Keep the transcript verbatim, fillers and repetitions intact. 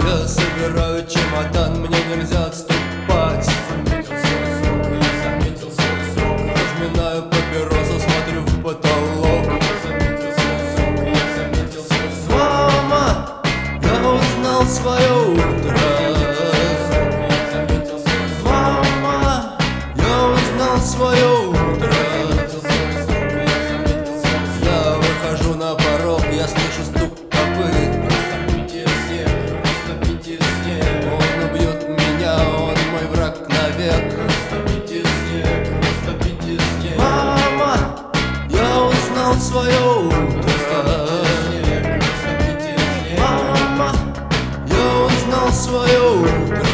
Я собираю чемодан, мне нельзя отступать. Заметил свой срок, я заметил свой срок. Разминаю папиросу, смотрю в потолок. Заметил свой срок, я заметил свой срок. Мама, я узнал свое утро. Мама, я узнал свое утро. Я выхожу на порог, я слышу стук копыт. Растопите снег, растопите снег. Он убьет меня, он мой враг навек. Растопите снег, растопите снег. Мама, я узнал свое утро. Снег, растопите снег. Мама, я узнал свое утро.